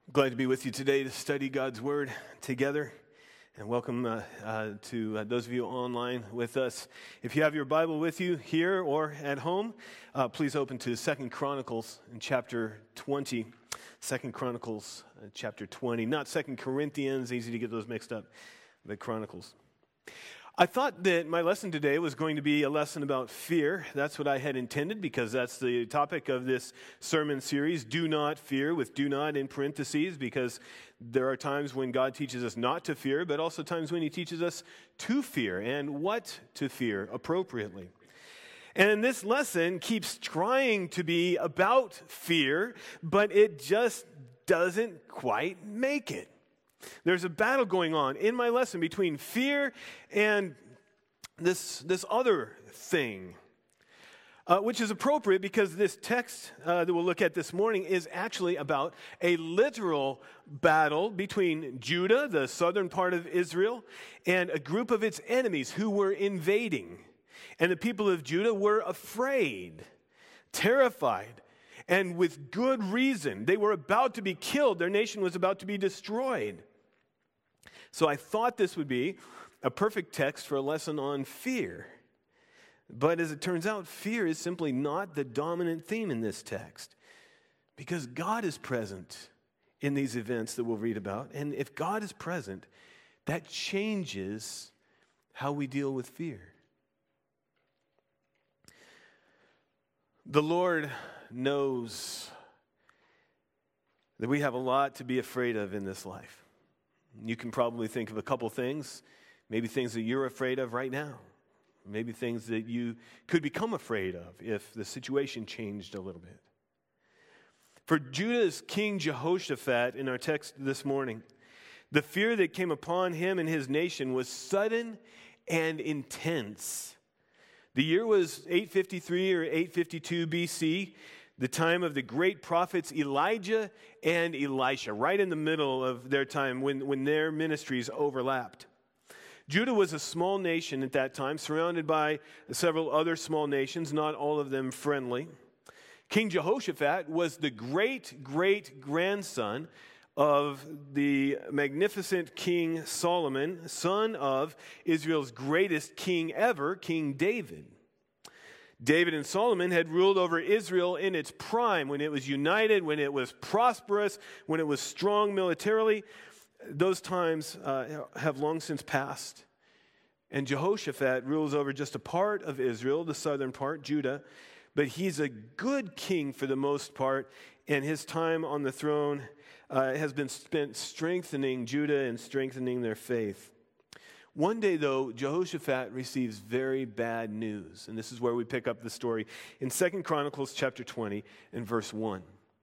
Glad to be with you today to study God's Word together. And welcome to those of you online with us. If you have your Bible with you here or at home, please open to 2 Chronicles in chapter 20. 2 Chronicles chapter 20. Not 2 Corinthians, easy to get those mixed up, but Chronicles. I thought that my lesson today was going to be a lesson about fear. That's what I had intended because that's the topic of this sermon series, Do Not Fear, with do not in parentheses, because there are times when God teaches us not to fear, but also times when He teaches us to fear and what to fear appropriately. And this lesson keeps trying to be about fear, but it just doesn't quite make it. There's a battle going on in my lesson between fear and this other thing, which is appropriate because this text that we'll look at this morning is actually about a literal battle between Judah, the southern part of Israel, and a group of its enemies who were invading. And the people of Judah were afraid, terrified, and with good reason. They were about to be killed. Their nation was about to be destroyed. So I thought this would be a perfect text for a lesson on fear. But as it turns out, fear is simply not the dominant theme in this text, because God is present in these events that we'll read about. And if God is present, that changes how we deal with fear. The Lord knows that we have a lot to be afraid of in this life. You can probably think of a couple things, maybe things that you're afraid of right now, maybe things that you could become afraid of if the situation changed a little bit. For Judah's king Jehoshaphat in our text this morning, the fear that came upon him and his nation was sudden and intense. The year was 853 or 852 BC, the time of the great prophets Elijah and Elisha, right in the middle of their time when their ministries overlapped. Judah was a small nation at that time, surrounded by several other small nations, not all of them friendly. King Jehoshaphat was the great-great-grandson of the magnificent King Solomon, son of Israel's greatest king ever, King David. David and Solomon had ruled over Israel in its prime, when it was united, when it was prosperous, when it was strong militarily. Those times have long since passed. And Jehoshaphat rules over just a part of Israel, the southern part, Judah. But he's a good king for the most part, and his time on the throne has been spent strengthening Judah and strengthening their faith. One day, though, Jehoshaphat receives very bad news. And this is where we pick up the story in 2 Chronicles chapter 20 and verse 1.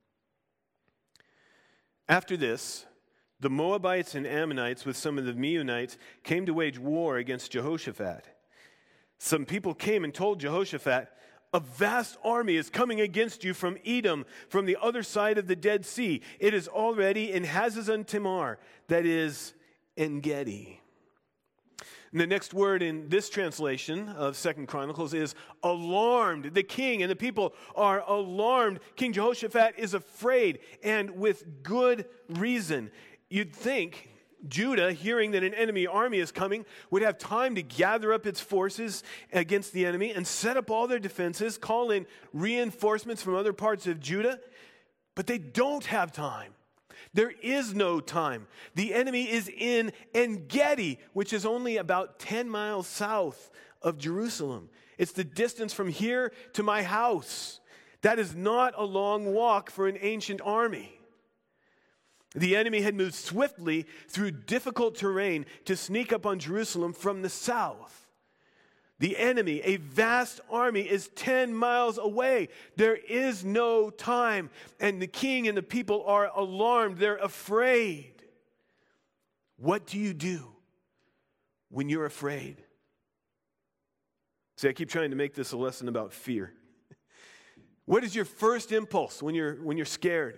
After this, the Moabites and Ammonites with some of the Meunites came to wage war against Jehoshaphat. Some people came and told Jehoshaphat, "A vast army is coming against you from Edom, from the other side of the Dead Sea. It is already in Hazazon Tamar," that is, En-gedi. And the next word in this translation of 2 Chronicles is alarmed. The king and the people are alarmed. King Jehoshaphat is afraid, and with good reason. You'd think Judah, hearing that an enemy army is coming, would have time to gather up its forces against the enemy and set up all their defenses, call in reinforcements from other parts of Judah, but they don't have time. There is no time. The enemy is in En-gedi, which is only about 10 miles south of Jerusalem. It's the distance from here to my house. That is not a long walk for an ancient army. The enemy had moved swiftly through difficult terrain to sneak up on Jerusalem from the south. The enemy, a vast army, is 10 miles away. There is no time. And the king and the people are alarmed. They're afraid. What do you do when you're afraid? See, I keep trying to make this a lesson about fear. What is your first impulse when you're scared?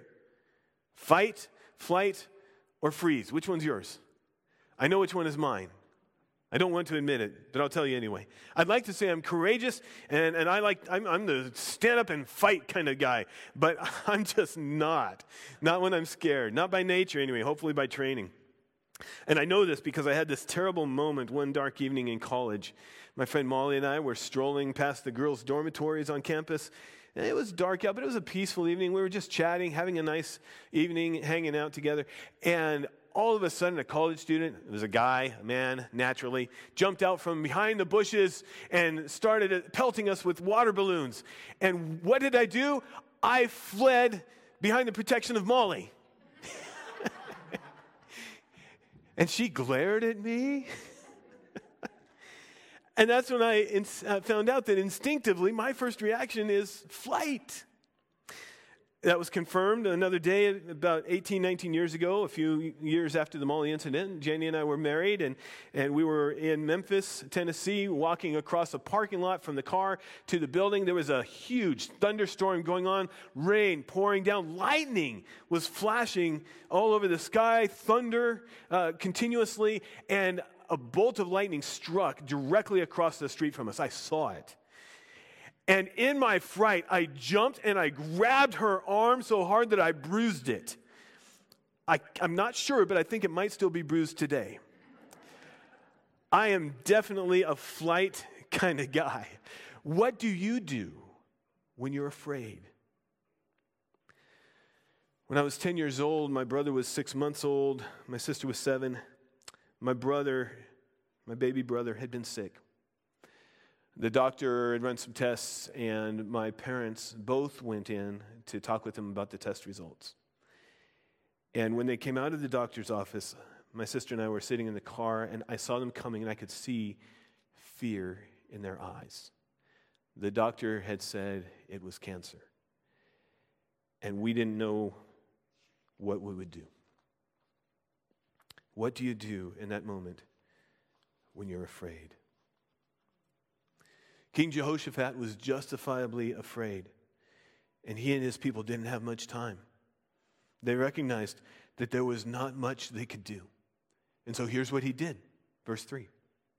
Fight, flight, or freeze? Which one's yours? I know which one is mine. I don't want to admit it, but I'll tell you anyway. I'd like to say I'm courageous, and I'm the stand up and fight kind of guy, but I'm just not. Not when I'm scared. Not by nature anyway, hopefully by training. And I know this because I had this terrible moment one dark evening in college. My friend Molly and I were strolling past the girls' dormitories on campus. And it was dark out, but it was a peaceful evening. We were just chatting, having a nice evening, hanging out together. And all of a sudden, a college student, it was a guy, a man, naturally, jumped out from behind the bushes and started pelting us with water balloons. And what did I do? I fled behind the protection of Molly. And she glared at me. And that's when I found out that instinctively my first reaction is flight. That was confirmed another day about 18, 19 years ago, a few years after the Molly incident. Jenny and I were married, and we were in Memphis, Tennessee, walking across a parking lot from the car to the building. There was a huge thunderstorm going on, rain pouring down, lightning was flashing all over the sky, thunder continuously, and a bolt of lightning struck directly across the street from us. I saw it. And in my fright, I jumped and I grabbed her arm so hard that I bruised it. I'm not sure, but I think it might still be bruised today. I am definitely a flight kind of guy. What do you do when you're afraid? When I was 10 years old, my brother was 6 months old, my sister was 7. My baby brother, had been sick. The doctor had run some tests, and my parents both went in to talk with him about the test results. And when they came out of the doctor's office, my sister and I were sitting in the car, and I saw them coming, and I could see fear in their eyes. The doctor had said it was cancer, and we didn't know what we would do. What do you do in that moment when you're afraid? King Jehoshaphat was justifiably afraid, and he and his people didn't have much time. They recognized that there was not much they could do. And so here's what he did. Verse 3.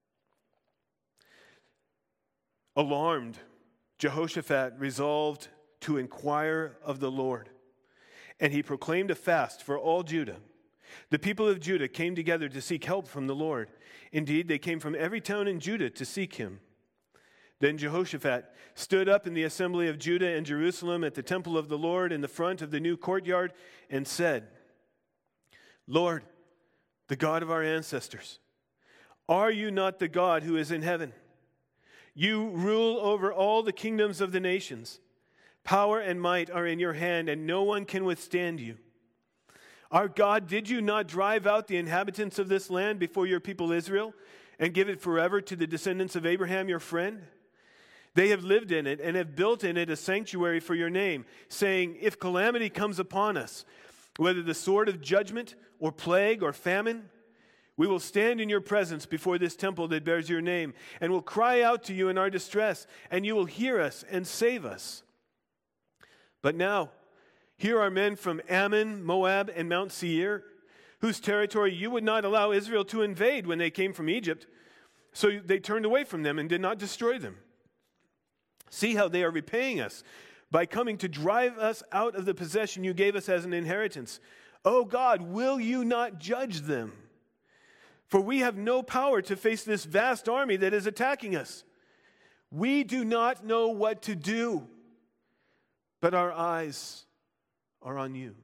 Alarmed, Jehoshaphat resolved to inquire of the Lord, and he proclaimed a fast for all Judah. The people of Judah came together to seek help from the Lord. Indeed, they came from every town in Judah to seek him. Then Jehoshaphat stood up in the assembly of Judah and Jerusalem at the temple of the Lord in the front of the new courtyard and said, Lord, the God of our ancestors, are you not the God who is in heaven? You rule over all the kingdoms of the nations. Power and might are in your hand, and no one can withstand you. Our God, did you not drive out the inhabitants of this land before your people Israel and give it forever to the descendants of Abraham, your friend? They have lived in it and have built in it a sanctuary for your name, saying, if calamity comes upon us, whether the sword of judgment or plague or famine, we will stand in your presence before this temple that bears your name, and will cry out to you in our distress, and you will hear us and save us. But now, here are men from Ammon, Moab, and Mount Seir, whose territory you would not allow Israel to invade when they came from Egypt. So they turned away from them and did not destroy them. See how they are repaying us by coming to drive us out of the possession you gave us as an inheritance. O God, will you not judge them? For we have no power to face this vast army that is attacking us. We do not know what to do, but our eyes are on you.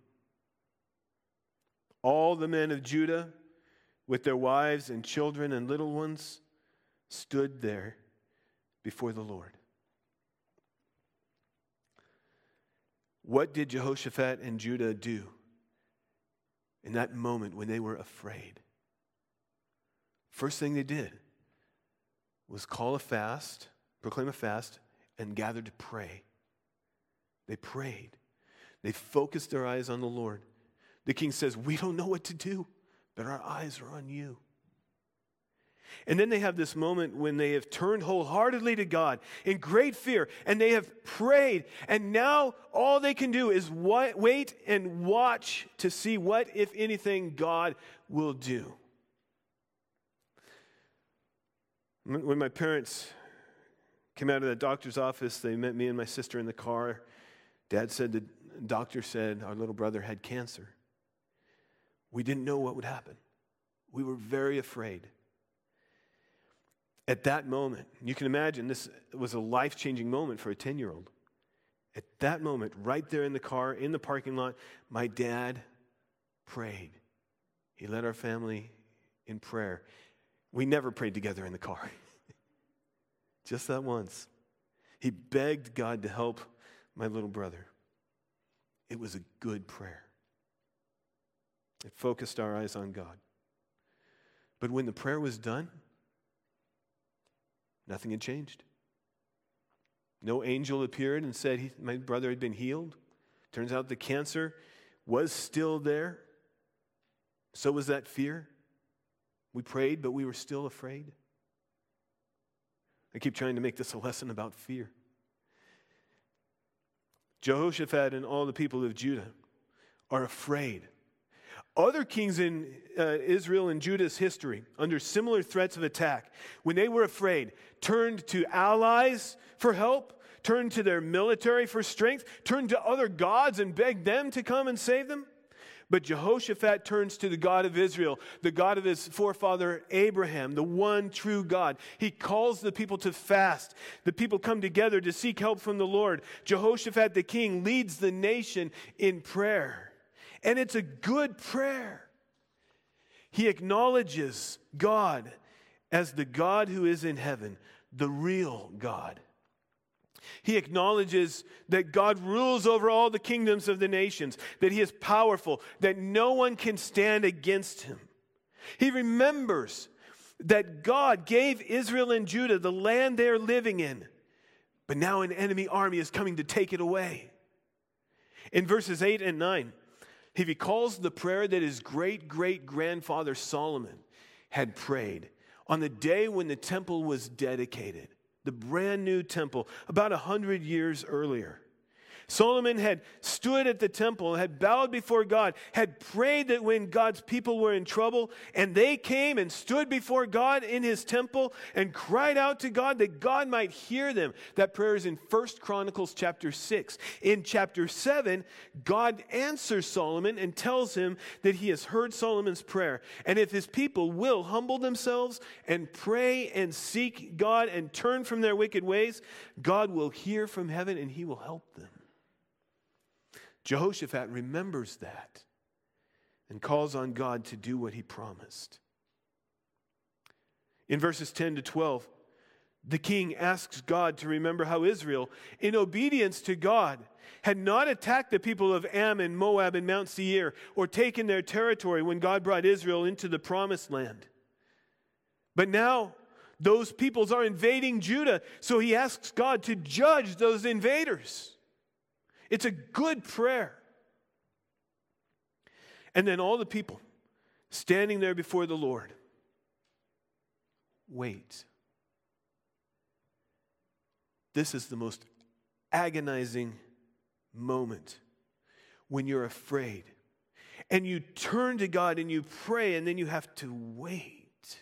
All the men of Judah, with their wives and children and little ones, stood there before the Lord. What did Jehoshaphat and Judah do in that moment when they were afraid? First thing they did was call a fast, proclaim a fast, and gather to pray. They prayed. They focused their eyes on the Lord. The king says, we don't know what to do, but our eyes are on you. And then they have this moment when they have turned wholeheartedly to God in great fear, and they have prayed, and now all they can do is wait and watch to see what, if anything, God will do. When my parents came out of the doctor's office, they met me and my sister in the car. Dad said the doctor said our little brother had cancer. We didn't know what would happen. We were very afraid. At that moment, you can imagine this was a life-changing moment for a 10-year-old. At that moment, right there in the car, in the parking lot, my dad prayed. He led our family in prayer. We never prayed together in the car. Just that once. He begged God to help my little brother. It was a good prayer. It focused our eyes on God. But when the prayer was done, nothing had changed. No angel appeared and said my brother had been healed. Turns out the cancer was still there. So was that fear. We prayed, but we were still afraid. I keep trying to make this a lesson about fear. Jehoshaphat and all the people of Judah are afraid. Other kings in Israel and Judah's history, under similar threats of attack, when they were afraid, turned to allies for help, turned to their military for strength, turned to other gods and begged them to come and save them. But Jehoshaphat turns to the God of Israel, the God of his forefather Abraham, the one true God. He calls the people to fast. The people come together to seek help from the Lord. Jehoshaphat the king leads the nation in prayer. And it's a good prayer. He acknowledges God as the God who is in heaven, the real God. He acknowledges that God rules over all the kingdoms of the nations, that he is powerful, that no one can stand against him. He remembers that God gave Israel and Judah the land they are living in, but now an enemy army is coming to take it away. In verses 8 and 9, he recalls the prayer that his great-great-grandfather Solomon had prayed on the day when the temple was dedicated. The brand new temple, about 100 years earlier. Solomon had stood at the temple, had bowed before God, had prayed that when God's people were in trouble, and they came and stood before God in his temple and cried out to God that God might hear them. That prayer is in 1 Chronicles chapter 6. In chapter 7, God answers Solomon and tells him that he has heard Solomon's prayer. And if his people will humble themselves and pray and seek God and turn from their wicked ways, God will hear from heaven and he will help them. Jehoshaphat remembers that and calls on God to do what he promised. In verses 10 to 12, the king asks God to remember how Israel, in obedience to God, had not attacked the people of Ammon, Moab, and Mount Seir, or taken their territory when God brought Israel into the promised land. But now, those peoples are invading Judah, so he asks God to judge those invaders. It's a good prayer. And then all the people standing there before the Lord wait. This is the most agonizing moment when you're afraid and you turn to God and you pray and then you have to wait.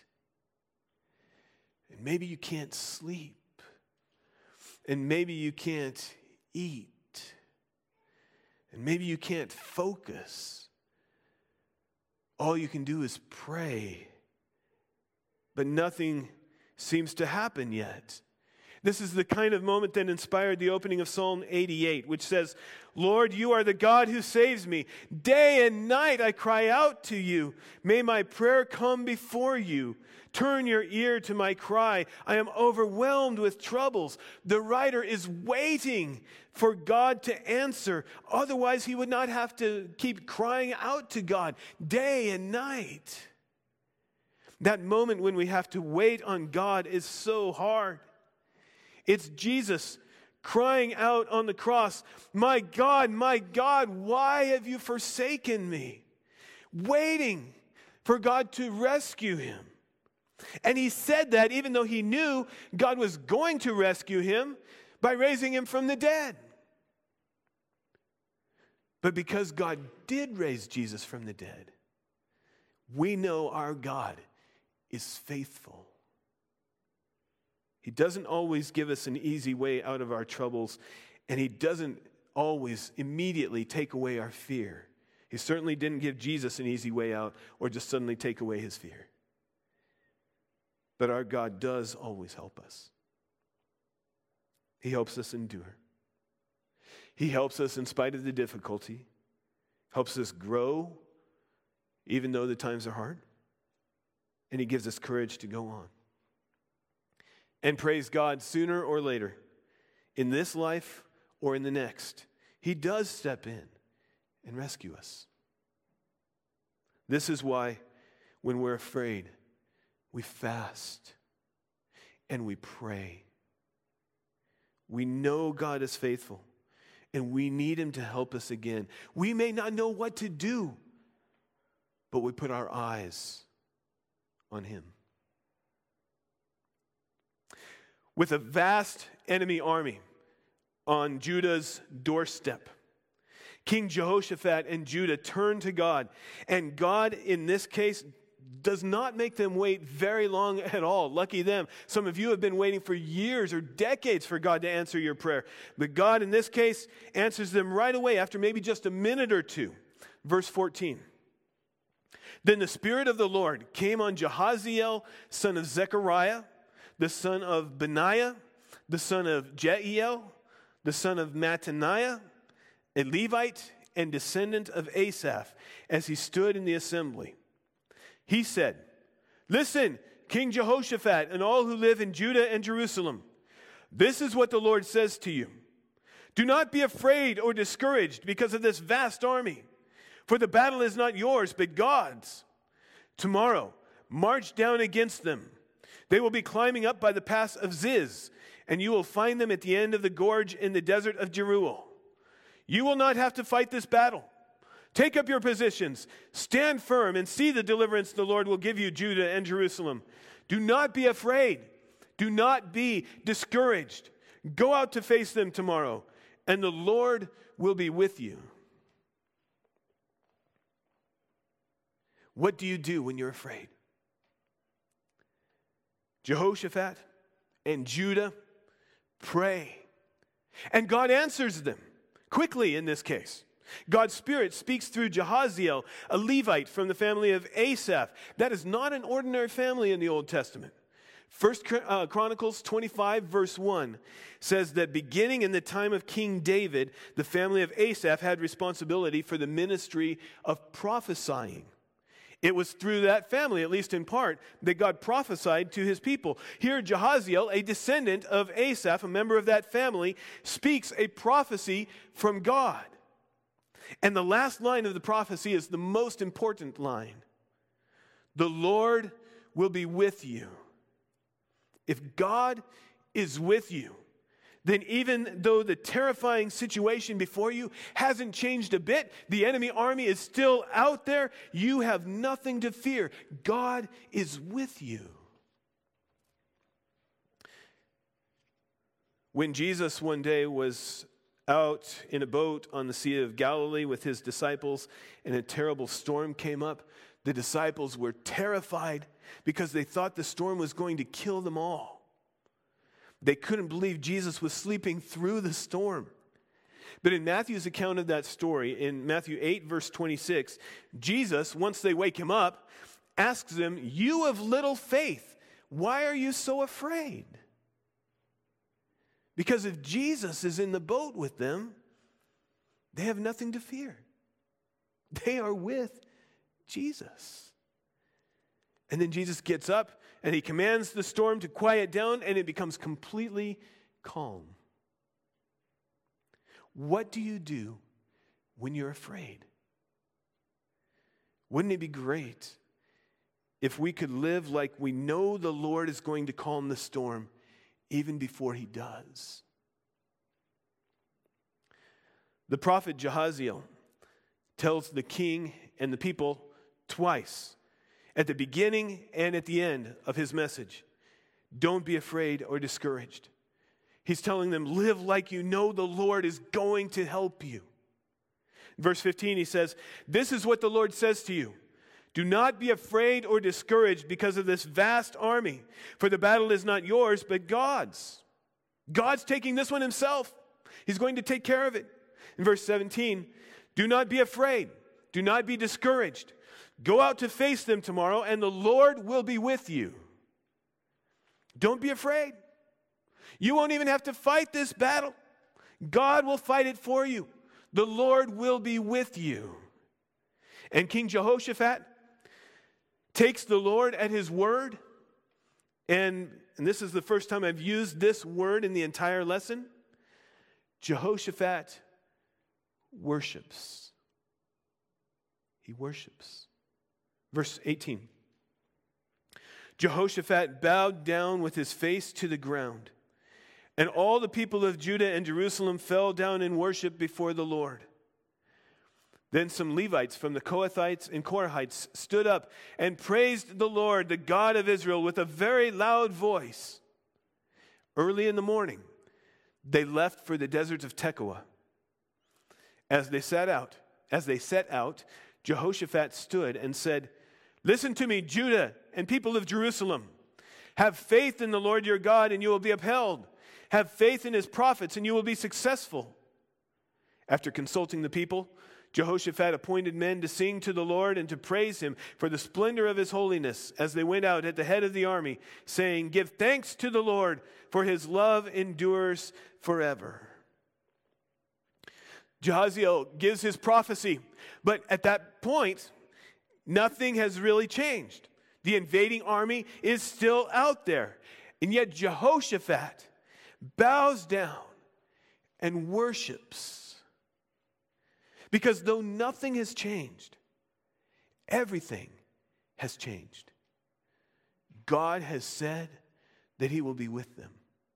And maybe you can't sleep. And maybe you can't eat. And maybe you can't focus. All you can do is pray. But nothing seems to happen yet. This is the kind of moment that inspired the opening of Psalm 88, which says, Lord, you are the God who saves me. Day and night I cry out to you. May my prayer come before you. Turn your ear to my cry. I am overwhelmed with troubles. The writer is waiting for God to answer. Otherwise, he would not have to keep crying out to God day and night. That moment when we have to wait on God is so hard. It's Jesus crying out on the cross, my God, why have you forsaken me? Waiting for God to rescue him. And he said that even though he knew God was going to rescue him by raising him from the dead. But because God did raise Jesus from the dead, we know our God is faithful. He doesn't always give us an easy way out of our troubles, and He doesn't always immediately take away our fear. He certainly didn't give Jesus an easy way out or just suddenly take away his fear. But our God does always help us. He helps us endure. He helps us in spite of the difficulty, helps us grow even though the times are hard, and He gives us courage to go on. And praise God, sooner or later, in this life or in the next, He does step in and rescue us. This is why when we're afraid, we fast and we pray. We know God is faithful, and we need Him to help us again. We may not know what to do, but we put our eyes on Him. With a vast enemy army on Judah's doorstep, King Jehoshaphat and Judah turn to God, and God, in this case, does not make them wait very long at all. Lucky them. Some of you have been waiting for years or decades for God to answer your prayer. But God, in this case, answers them right away after maybe just a minute or two. Verse 14. Then the Spirit of the Lord came on Jahaziel, son of Zechariah, the son of Benaiah, the son of Jeiel, the son of Mattaniah, a Levite and descendant of Asaph, as he stood in the assembly. He said, "Listen, King Jehoshaphat and all who live in Judah and Jerusalem. This is what the Lord says to you. Do not be afraid or discouraged because of this vast army, for the battle is not yours, but God's. Tomorrow, march down against them. They will be climbing up by the pass of Ziz, and you will find them at the end of the gorge in the desert of Jeruel. You will not have to fight this battle. Take up your positions, stand firm, and see the deliverance the Lord will give you, Judah and Jerusalem. Do not be afraid. Do not be discouraged. Go out to face them tomorrow, and the Lord will be with you." What do you do when you're afraid? Jehoshaphat and Judah pray, and God answers them quickly in this case. God's Spirit speaks through Jahaziel, a Levite from the family of Asaph. That is not an ordinary family in the Old Testament. 1 Chronicles 25 verse 1 says that beginning in the time of King David, the family of Asaph had responsibility for the ministry of prophesying. It was through that family, at least in part, that God prophesied to His people. Here, Jahaziel, a descendant of Asaph, a member of that family, speaks a prophecy from God. And the last line of the prophecy is the most important line. The Lord will be with you. If God is with you, then even though the terrifying situation before you hasn't changed a bit, the enemy army is still out there, you have nothing to fear. God is with you. When Jesus one day was out in a boat on the Sea of Galilee with His disciples, and a terrible storm came up, the disciples were terrified because they thought the storm was going to kill them all. They couldn't believe Jesus was sleeping through the storm. But in Matthew's account of that story, in Matthew 8, verse 26, Jesus, once they wake Him up, asks them, "You of little faith, why are you so afraid?" Because if Jesus is in the boat with them, they have nothing to fear. They are with Jesus. And then Jesus gets up and He commands the storm to quiet down, and it becomes completely calm. What do you do when you're afraid? Wouldn't it be great if we could live like we know the Lord is going to calm the storm even before He does? The prophet Jahaziel tells the king and the people twice, at the beginning and at the end of his message, don't be afraid or discouraged. He's telling them, live like you know the Lord is going to help you. In verse 15, he says, "This is what the Lord says to you. Do not be afraid or discouraged because of this vast army, for the battle is not yours, but God's. God's taking this one himself. He's going to take care of it. In verse 17, do not be afraid. Do not be discouraged. Go out to face them tomorrow, and the Lord will be with you. Don't be afraid. You won't even have to fight this battle. God will fight it for you. The Lord will be with you. And King Jehoshaphat takes the Lord at his word. And this is the first time I've used this word in the entire lesson. Jehoshaphat worships. He worships. Verse 18. Jehoshaphat bowed down with his face to the ground, and all the people of Judah and Jerusalem fell down in worship before the Lord. Then some Levites from the Kohathites and Korahites stood up and praised the Lord, the God of Israel, with a very loud voice. Early in the morning, they left for the deserts of Tekoa. As they set out, Jehoshaphat stood and said, "Listen to me, Judah and people of Jerusalem. Have faith in the Lord your God, and you will be upheld. Have faith in his prophets, and you will be successful." After consulting the people, Jehoshaphat appointed men to sing to the Lord and to praise him for the splendor of his holiness as they went out at the head of the army, saying, "Give thanks to the Lord, for his love endures forever." Jahaziel gives his prophecy, but at that point, nothing has really changed. The invading army is still out there. And yet Jehoshaphat bows down and worships. Because though nothing has changed, everything has changed. God has said that he will be with them.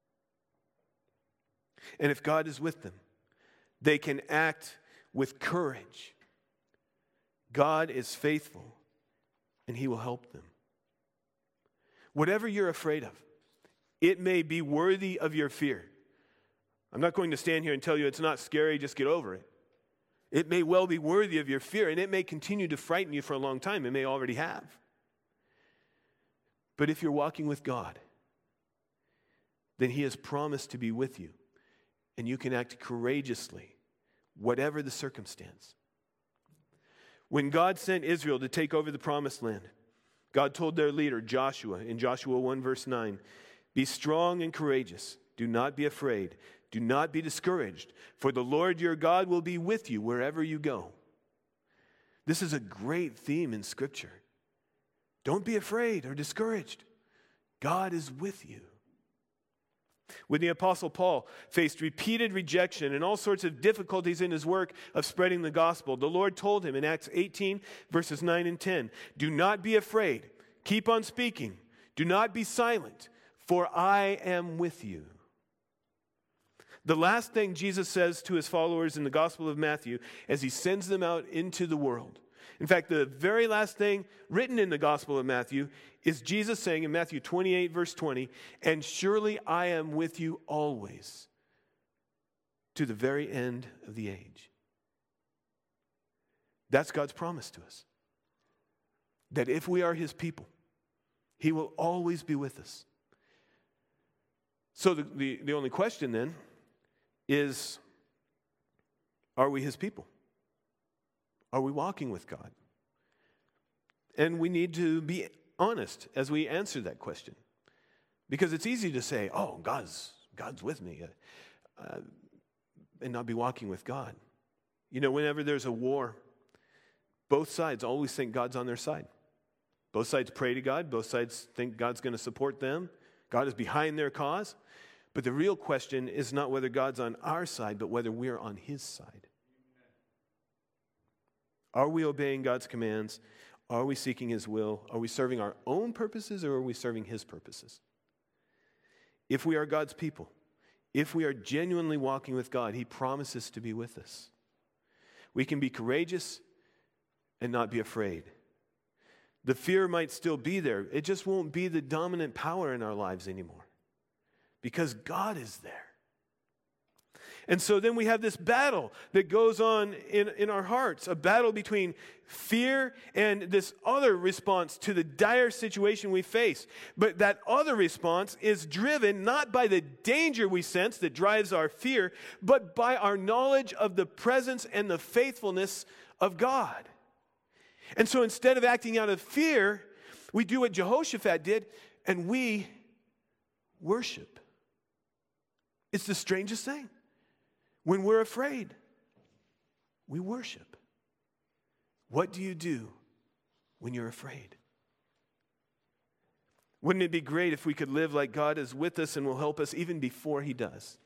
And if God is with them, they can act with courage. God is faithful, and he will help them. Whatever you're afraid of, it may be worthy of your fear. I'm not going to stand here and tell you it's not scary, just get over it. It may well be worthy of your fear, and it may continue to frighten you for a long time. It may already have. But if you're walking with God, then he has promised to be with you, and you can act courageously, whatever the circumstance. When God sent Israel to take over the promised land, God told their leader, Joshua, in Joshua 1 verse 9, "Be strong and courageous. Do not be afraid. Do not be discouraged, for the Lord your God will be with you wherever you go." This is a great theme in Scripture. Don't be afraid or discouraged. God is with you. When the Apostle Paul faced repeated rejection and all sorts of difficulties in his work of spreading the gospel, the Lord told him in Acts 18, verses 9 and 10, "Do not be afraid. Keep on speaking. Do not be silent, for I am with you." The last thing Jesus says to his followers in the Gospel of Matthew as he sends them out into the world. In fact, the very last thing written in the Gospel of Matthew is Jesus saying in Matthew 28, verse 20, "And surely I am with you always, to the very end of the age." That's God's promise to us. That if we are his people, he will always be with us. So the only question then is, are we his people? Are we walking with God? And we need to be honest as we answer that question. Because it's easy to say, "Oh, God's with me," and not be walking with God. You know, whenever there's a war, both sides always think God's on their side. Both sides pray to God. Both sides think God's going to support them. God is behind their cause. But the real question is not whether God's on our side, but whether we're on his side. Are we obeying God's commands? Are we seeking his will? Are we serving our own purposes, or are we serving his purposes? If we are God's people, if we are genuinely walking with God, he promises to be with us. We can be courageous and not be afraid. The fear might still be there. It just won't be the dominant power in our lives anymore, because God is there. And so then we have this battle that goes on in our hearts, a battle between fear and this other response to the dire situation we face. But that other response is driven not by the danger we sense that drives our fear, but by our knowledge of the presence and the faithfulness of God. And so instead of acting out of fear, we do what Jehoshaphat did, and we worship. It's the strangest thing. When we're afraid, we worship. What do you do when you're afraid? Wouldn't it be great if we could live like God is with us and will help us even before He does?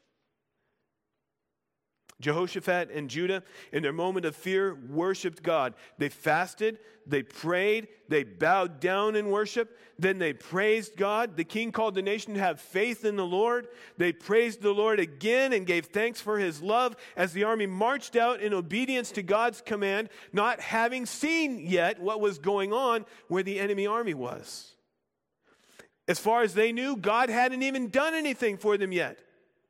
Jehoshaphat and Judah, in their moment of fear, worshiped God. They fasted, they prayed, they bowed down in worship, then they praised God. The king called the nation to have faith in the Lord. They praised the Lord again and gave thanks for His love as the army marched out in obedience to God's command, not having seen yet what was going on where the enemy army was. As far as they knew, God hadn't even done anything for them yet.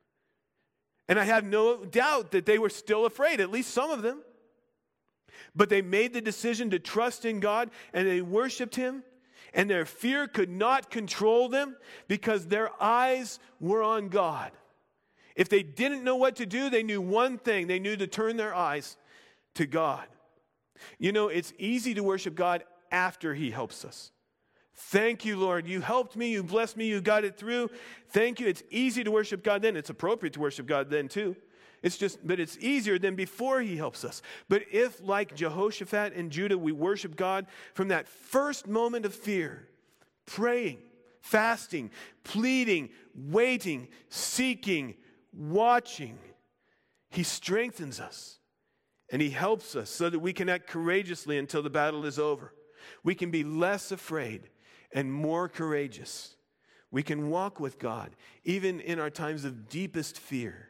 And I have no doubt that they were still afraid, at least some of them. But they made the decision to trust in God, and they worshiped Him, and their fear could not control them because their eyes were on God. If they didn't know what to do, they knew one thing. They knew to turn their eyes to God. You know, it's easy to worship God after He helps us. Thank you, Lord. You helped me. You blessed me. You got it through. Thank you. It's easy to worship God then. It's appropriate to worship God then too. But it's easier than before He helps us. But if, like Jehoshaphat and Judah, we worship God from that first moment of fear, praying, fasting, pleading, waiting, seeking, watching, He strengthens us and He helps us so that we can act courageously until the battle is over. We can be less afraid and more courageous. We can walk with God, even in our times of deepest fear.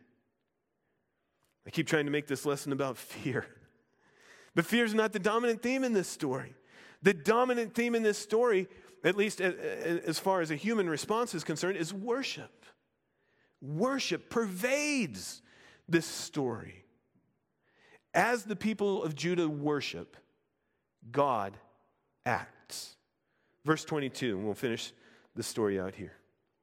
I keep trying to make this lesson about fear. But fear is not the dominant theme in this story. The dominant theme in this story, at least as far as a human response is concerned, is worship. Worship pervades this story. As the people of Judah worship, God acts. Verse 22, and we'll finish the story out here.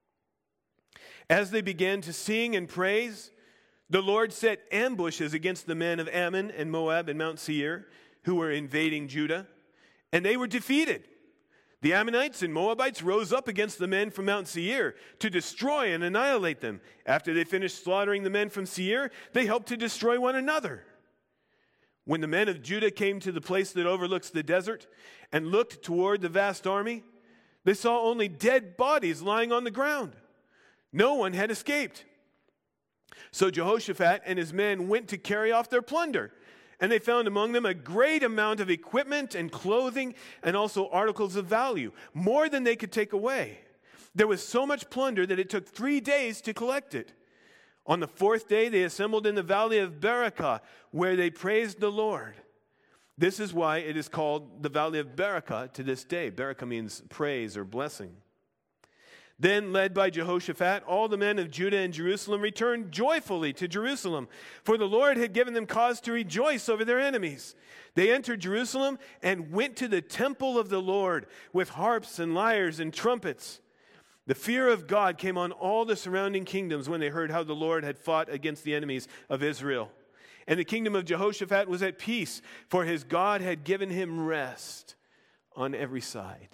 As they began to sing and praise, the Lord set ambushes against the men of Ammon and Moab and Mount Seir, who were invading Judah, and they were defeated. The Ammonites and Moabites rose up against the men from Mount Seir to destroy and annihilate them. After they finished slaughtering the men from Seir, they helped to destroy one another. When the men of Judah came to the place that overlooks the desert and looked toward the vast army, they saw only dead bodies lying on the ground. No one had escaped. So Jehoshaphat and his men went to carry off their plunder, and they found among them a great amount of equipment and clothing and also articles of value, more than they could take away. There was so much plunder that it took 3 days to collect it. On the 4th day, they assembled in the valley of Berakah, where they praised the Lord. This is why it is called the valley of Berakah to this day. Berakah means praise or blessing. Then, led by Jehoshaphat, all the men of Judah and Jerusalem returned joyfully to Jerusalem, for the Lord had given them cause to rejoice over their enemies. They entered Jerusalem and went to the temple of the Lord with harps and lyres and trumpets. The fear of God came on all the surrounding kingdoms when they heard how the Lord had fought against the enemies of Israel. And the kingdom of Jehoshaphat was at peace, for his God had given him rest on every side.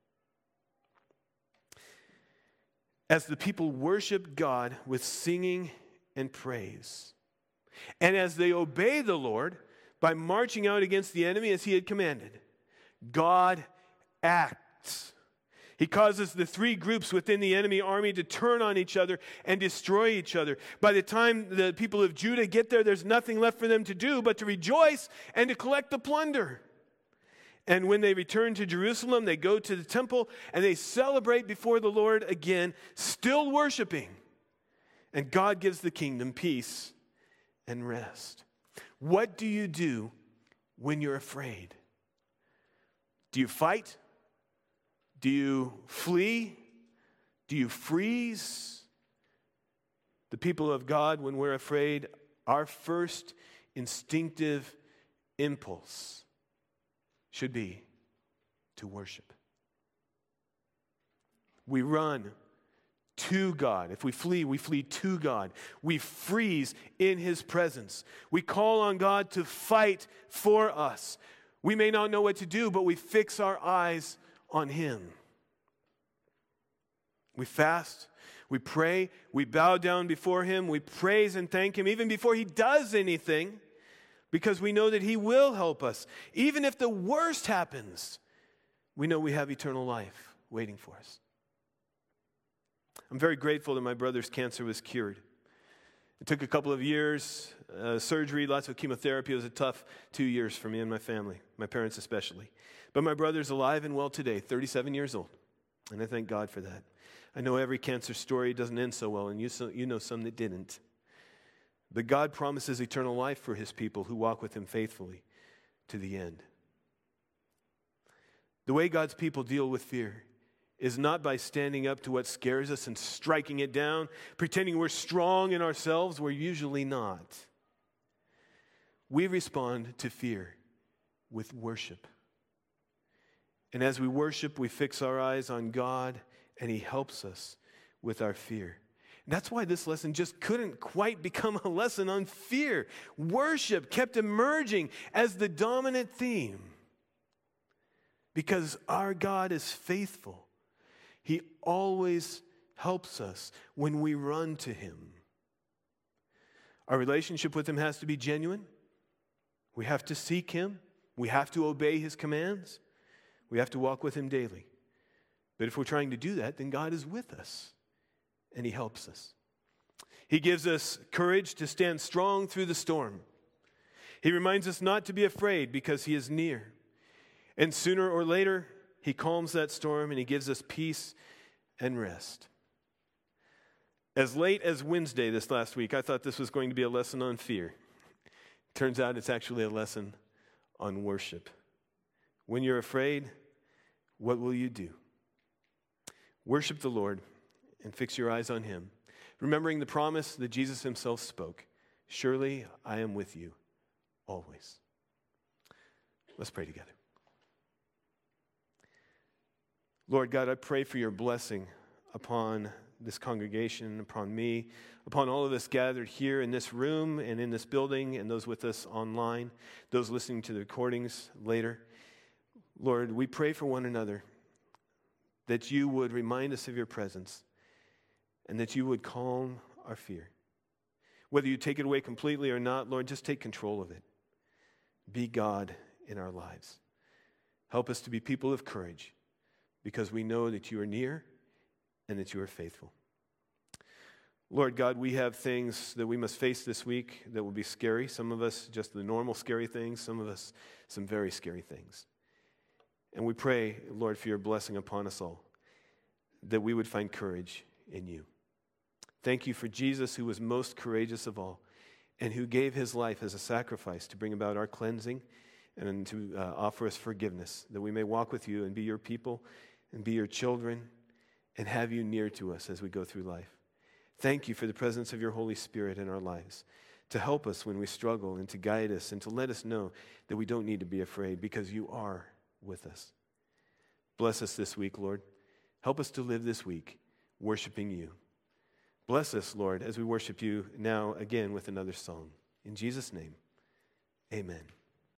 As the people worshiped God with singing and praise, and as they obeyed the Lord by marching out against the enemy as He had commanded, God acts. He causes the 3 groups within the enemy army to turn on each other and destroy each other. By the time the people of Judah get there, there's nothing left for them to do but to rejoice and to collect the plunder. And when they return to Jerusalem, they go to the temple and they celebrate before the Lord again, still worshiping. And God gives the kingdom peace and rest. What do you do when you're afraid? Do you fight? Do you flee? Do you freeze? The people of God, when we're afraid, our first instinctive impulse should be to worship. We run to God. If we flee to God. We freeze in His presence. We call on God to fight for us. We may not know what to do, but we fix our eyes on Him. We fast, we pray, we bow down before Him, we praise and thank Him even before He does anything, because we know that He will help us. Even if the worst happens, we know we have eternal life waiting for us. I'm very grateful that my brother's cancer was cured. It took a couple of years, surgery, lots of chemotherapy. It was a tough 2 years for me and my family, my parents especially. But my brother's alive and well today, 37 years old, and I thank God for that. I know every cancer story doesn't end so well, and you know some that didn't. But God promises eternal life for His people who walk with Him faithfully to the end. The way God's people deal with fear is not by standing up to what scares us and striking it down, pretending we're strong in ourselves. We're usually not. We respond to fear with worship. And as we worship, we fix our eyes on God, and He helps us with our fear. And that's why this lesson just couldn't quite become a lesson on fear. Worship kept emerging as the dominant theme because our God is faithful. He always helps us when we run to Him. Our relationship with Him has to be genuine. We have to seek Him. We have to obey His commands. We have to walk with Him daily. But if we're trying to do that, then God is with us, and He helps us. He gives us courage to stand strong through the storm. He reminds us not to be afraid because He is near. And sooner or later, He calms that storm and He gives us peace and rest. As late as Wednesday this last week, I thought this was going to be a lesson on fear. Turns out it's actually a lesson on worship. When you're afraid, what will you do? Worship the Lord and fix your eyes on Him, remembering the promise that Jesus Himself spoke. Surely I am with you always. Let's pray together. Lord God, I pray for your blessing upon this congregation, upon me, upon all of us gathered here in this room and in this building, and those with us online, those listening to the recordings later. Lord, we pray for one another that you would remind us of your presence and that you would calm our fear. Whether you take it away completely or not, Lord, just take control of it. Be God in our lives. Help us to be people of courage, because we know that you are near and that you are faithful. Lord God, we have things that we must face this week that will be scary. Some of us just the normal scary things, some of us some very scary things. And we pray, Lord, for your blessing upon us all, that we would find courage in you. Thank you for Jesus, who was most courageous of all and who gave His life as a sacrifice to bring about our cleansing and to offer us forgiveness, that we may walk with you and be your people and be your children and have you near to us as we go through life. Thank you for the presence of your Holy Spirit in our lives to help us when we struggle and to guide us and to let us know that we don't need to be afraid because you are with us. Bless us this week, Lord. Help us to live this week worshiping you. Bless us, Lord, as we worship you now again with another song. In Jesus' name, amen.